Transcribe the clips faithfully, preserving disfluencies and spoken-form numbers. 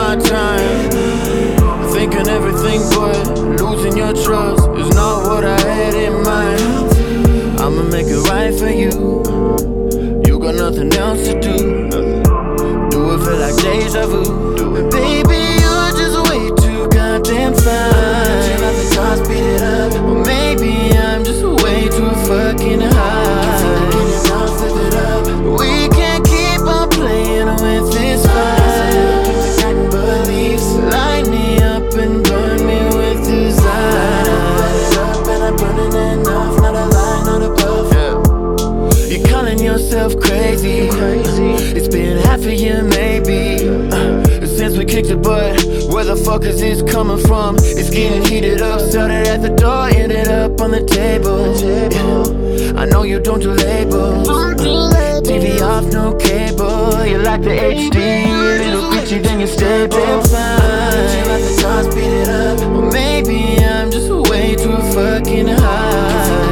my time, thinking everything but losing your trust is not what I had in mind. I'ma make it right for you. You got nothing else to do. Do it feel like deja vu? And baby, you're just way too goddamn fine. You let the cars beat it up. Or maybe I'm just way too fucking high. We can't keep on playing with this fire. Light me up and burn me with desire. And I'm burning enough, not a lie, not a bluff. Yeah. You're calling yourself crazy. It's been half a year maybe uh, since we kicked it, but where the fuck is this coming from? It's getting heated up. Started at the door, ended up on the table. Yeah. I know you don't do labels. T V off, no cable. You like the H D, a little bitchy, then you stay damn fine. You let the cars beat it up. Or maybe I'm just way too fucking high.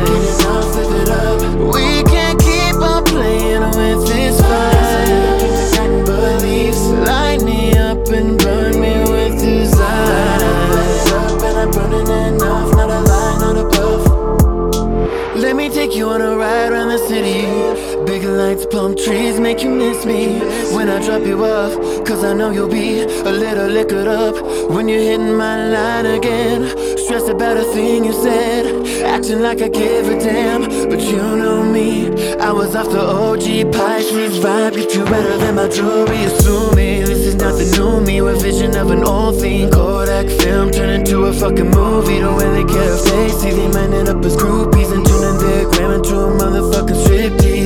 We can't keep on playing with this fire. Light me up and burn me with desire. And I'm burning enough, not a lie, not a bluff. Let me take you on a ride around the city. Big lights, palm trees make you miss me when I drop you off. Cause I know you'll be a little liquored up when you're hitting my line again. Stressed about a thing you said, acting like I give a damn. But you know me, I was off the O G Pisces vibe. Get you better than my jewelry, assuming this is nothing new. Me, a vision of an old thing. Kodak film turn into a fucking movie. Don't really care if they see. They might end up as groupies and turning their gram into a motherfucking striptease.